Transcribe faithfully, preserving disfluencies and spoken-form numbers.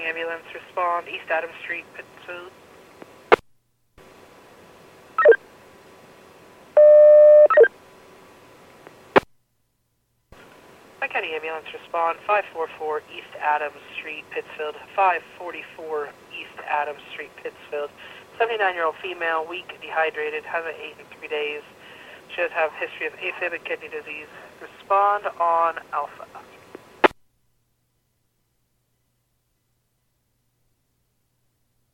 ambulance, respond East Adams Street, Pittsfield. County ambulance, respond five forty-four East Adams Street, Pittsfield. five forty-four East Adams Street, Pittsfield. seventy-nine-year-old female, weak, dehydrated, hasn't eaten in three days. Should have history of AFib and kidney disease. Respond on Alpha.